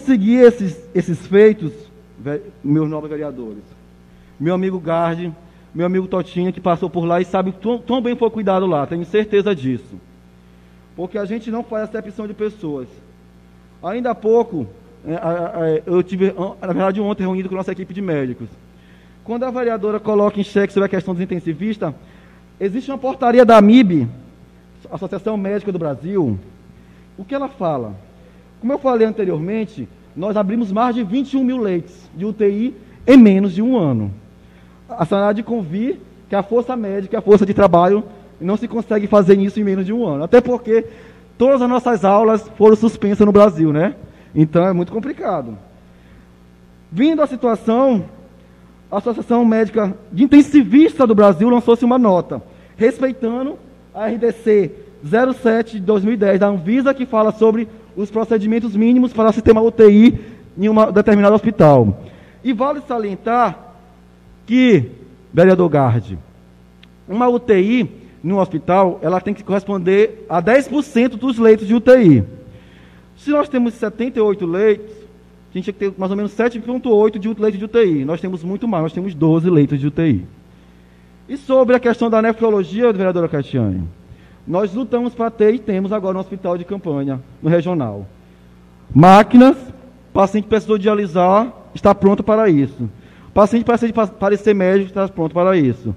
seguir esses feitos, meus nobres vereadores, meu amigo Garde, meu amigo Totinha, que passou por lá e sabe tão bem foi cuidado lá, tenho certeza disso. Porque a gente não faz acepção de pessoas. Ainda há pouco, eu tive, na verdade ontem, reunido com a nossa equipe de médicos. Quando a vereadora coloca em xeque sobre a questão dos intensivistas, existe uma portaria da AMIB, Associação Médica do Brasil. O que ela fala? Como eu falei anteriormente, nós abrimos mais de 21 mil leitos de UTI em menos de um ano. A senhora há de convir que a força médica, a força de trabalho, não se consegue fazer isso em menos de um ano. Até porque todas as nossas aulas foram suspensas no Brasil, né? Então é muito complicado. Vindo a situação, a Associação Médica de Intensivista do Brasil lançou-se uma nota, respeitando a RDC 07 de 2010 da Anvisa, que fala sobre os procedimentos mínimos para o sistema UTI em um determinado hospital. E vale salientar que, vereador Garde, uma UTI no hospital, ela tem que corresponder a 10% dos leitos de UTI. Se nós temos 78 leitos, a gente tem que ter mais ou menos 7,8 de leitos de UTI. Nós temos muito mais, nós temos 12 leitos de UTI. E sobre a questão da nefrologia, vereadora Catiane, nós lutamos para ter e temos agora um hospital de campanha no regional. Máquinas, paciente que precisou dialisar, está pronto para isso. Paciente que precisa de parecer médico, está pronto para isso.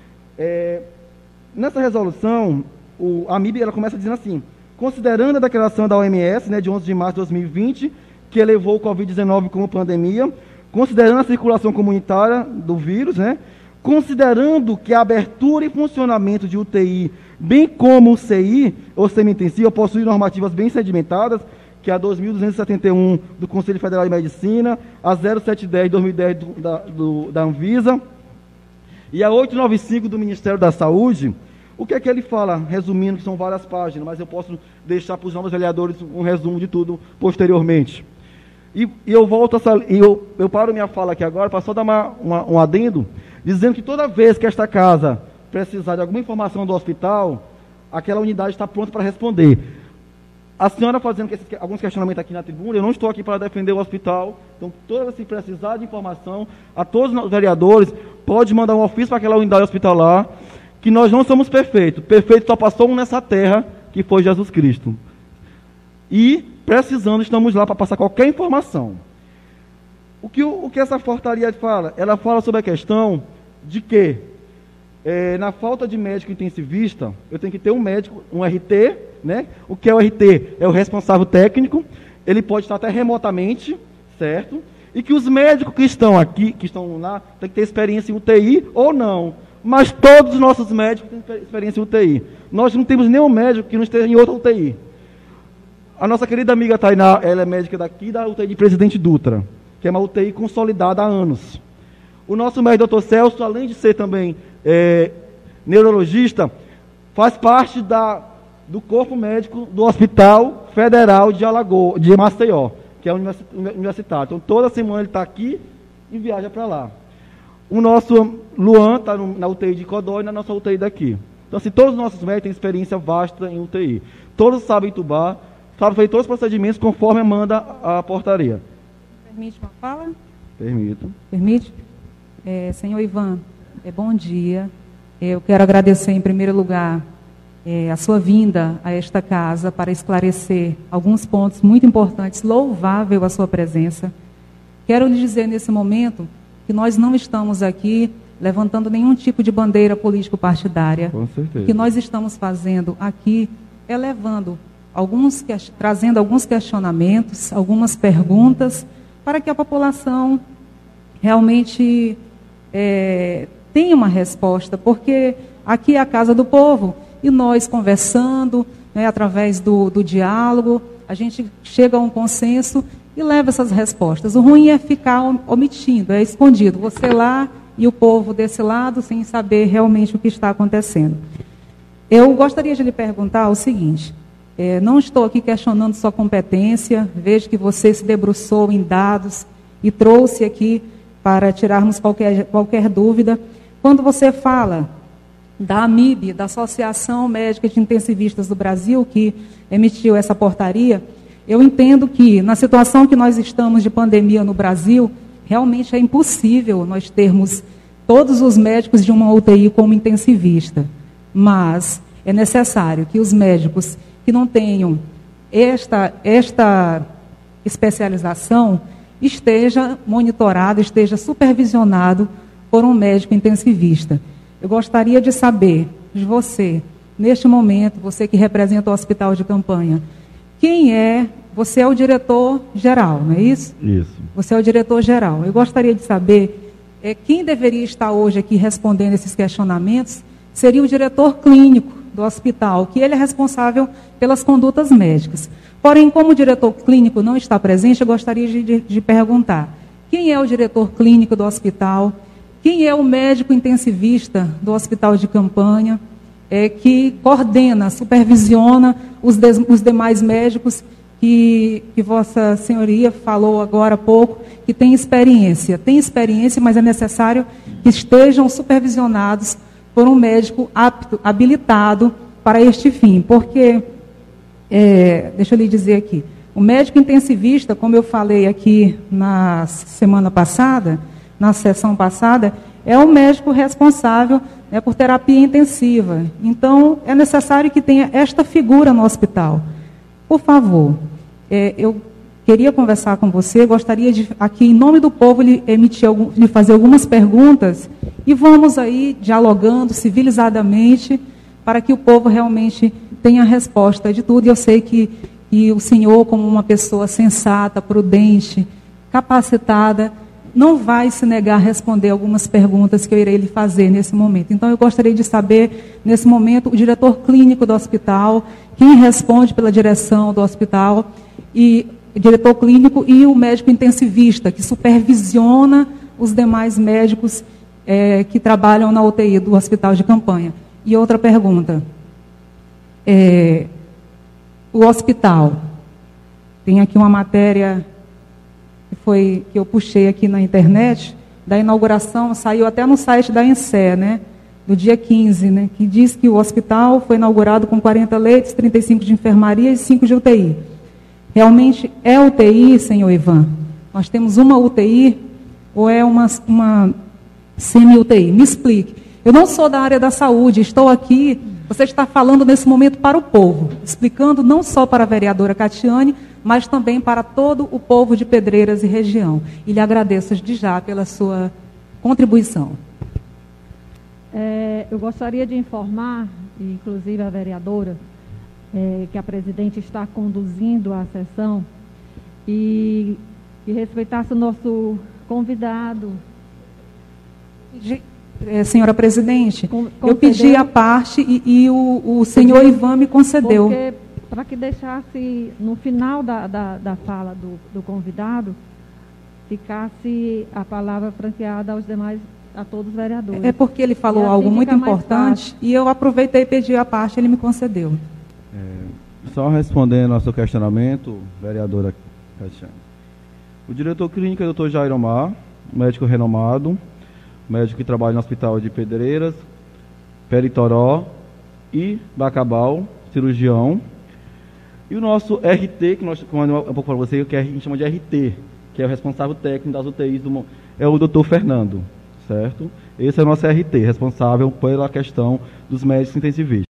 Nessa resolução, a AMIB ela começa dizendo assim: considerando a declaração da OMS, né, de 11 de março de 2020, que elevou o Covid-19 como pandemia, considerando a circulação comunitária do vírus, né, considerando que a abertura e funcionamento de UTI, bem como o CI, ou semi-intensiva, possui normativas bem sedimentadas, que é a 2.271 do Conselho Federal de Medicina, a 0710 de 2010 da Anvisa, e a 895 do Ministério da Saúde. O que é que ele fala? Resumindo, que são várias páginas, mas eu posso deixar para os novos vereadores um resumo de tudo posteriormente. E eu volto eu paro minha fala aqui agora para só dar um adendo, dizendo que toda vez que esta casa precisar de alguma informação do hospital, aquela unidade está pronta para responder. A senhora fazendo alguns questionamentos aqui na tribuna, eu não estou aqui para defender o hospital, então toda vez que precisar de informação, a todos os vereadores, pode mandar um ofício para aquela unidade hospitalar, que nós não somos perfeitos. Perfeito só passou um nessa terra, que foi Jesus Cristo. E, precisando, estamos lá para passar qualquer informação. O que essa portaria fala? Ela fala sobre a questão de que, na falta de médico intensivista, eu tenho que ter um médico, um RT, né? O que é o RT? É o responsável técnico, ele pode estar até remotamente, certo? E que os médicos que estão aqui, que estão lá, têm que ter experiência em UTI ou não. Mas todos os nossos médicos têm experiência em UTI. Nós não temos nenhum médico que não esteja em outra UTI. A nossa querida amiga Tainá, ela é médica daqui da UTI de Presidente Dutra, que é uma UTI consolidada há anos. O nosso médico, doutor Celso, além de ser também neurologista, faz parte do corpo médico do Hospital Federal de Maceió, que é universitário. Então, toda semana ele está aqui e viaja para lá. O nosso Luan está na UTI de Codó e na nossa UTI daqui. Então, assim, todos os nossos médicos têm experiência vasta em UTI. Todos sabem entubar, sabem fazer todos os procedimentos conforme manda a portaria. Permite uma fala? Permito. Permite? Senhor Ivan, bom dia. Eu quero agradecer, em primeiro lugar, a sua vinda a esta casa para esclarecer alguns pontos muito importantes, louvável a sua presença. Quero lhe dizer nesse momento que nós não estamos aqui levantando nenhum tipo de bandeira político-partidária. Com certeza. O que nós estamos fazendo aqui é trazendo alguns questionamentos, algumas perguntas, para que a população realmente tenha uma resposta, porque aqui é a casa do povo, e nós conversando, né, através do diálogo, a gente chega a um consenso e leva essas respostas. O ruim é ficar omitindo, é escondido. Você lá e o povo desse lado, sem saber realmente o que está acontecendo. Eu gostaria de lhe perguntar o seguinte: não estou aqui questionando sua competência, vejo que você se debruçou em dados e trouxe aqui para tirarmos qualquer dúvida. Quando você fala da AMIB, da Associação Médica de Intensivistas do Brasil, que emitiu essa portaria, Eu entendo que, na situação que nós estamos de pandemia no Brasil, realmente é impossível nós termos todos os médicos de uma UTI como intensivista. Mas é necessário que os médicos que não tenham esta especialização esteja monitorado, esteja supervisionado por um médico intensivista. Eu gostaria de saber de você, neste momento, você que representa o hospital de campanha, quem é, você é o diretor-geral, não é isso? Isso. Você é o diretor-geral. Eu gostaria de saber, quem deveria estar hoje aqui respondendo esses questionamentos seria o diretor clínico do hospital, que ele é responsável pelas condutas médicas. Porém, como o diretor clínico não está presente, eu gostaria de perguntar, quem é o diretor clínico do hospital? Quem é o médico intensivista do hospital de campanha, que coordena, supervisiona os demais médicos que Vossa Senhoria falou agora há pouco, que tem experiência. Tem experiência, mas é necessário que estejam supervisionados por um médico apto, habilitado para este fim. Porque, deixa eu lhe dizer aqui, o médico intensivista, como eu falei aqui na semana passada, na sessão passada, é o médico responsável por terapia intensiva. Então, é necessário que tenha esta figura no hospital. Por favor, eu queria conversar com você, gostaria de, aqui, em nome do povo, lhe fazer algumas perguntas e vamos aí dialogando civilizadamente para que o povo realmente tenha a resposta de tudo. E eu sei que o senhor, como uma pessoa sensata, prudente, capacitada, não vai se negar a responder algumas perguntas que eu irei lhe fazer nesse momento. Então, eu gostaria de saber, nesse momento, o diretor clínico do hospital, quem responde pela direção do hospital, e o diretor clínico e o médico intensivista, que supervisiona os demais médicos que trabalham na UTI do hospital de campanha. E outra pergunta. O hospital, tem aqui uma matéria que eu puxei aqui na internet, da inauguração, saiu até no site da ENSE, né, do dia 15, né, que diz que o hospital foi inaugurado com 40 leitos, 35 de enfermaria e 5 de UTI. Realmente é UTI, senhor Ivan? Nós temos uma UTI ou é uma semi-UTI? Me explique. Eu não sou da área da saúde, estou aqui, você está falando nesse momento para o povo, explicando não só para a vereadora Catiane, mas também para todo o povo de Pedreiras e região. E lhe agradeço de já pela sua contribuição. Eu gostaria de informar, inclusive a vereadora, que a presidente está conduzindo a sessão e respeitasse o nosso convidado. Senhora presidente, eu pedi a parte e o senhor Ivan me concedeu. Porque, para que deixasse, no final da fala do convidado, ficasse a palavra franqueada aos demais, a todos os vereadores. É porque ele falou assim algo muito importante e eu aproveitei e pedi a parte, ele me concedeu. Só respondendo ao seu questionamento, vereadora Cassiane. O diretor clínico é o Dr. Jair Omar, médico renomado, médico que trabalha no Hospital de Pedreiras, Peritoró e Bacabal, cirurgião. E o nosso RT, que nós chamamos um pouco para você, que a gente chama de RT, que é o responsável técnico das UTIs, é o Dr. Fernando, certo? Esse é o nosso RT, responsável pela questão dos médicos intensivistas.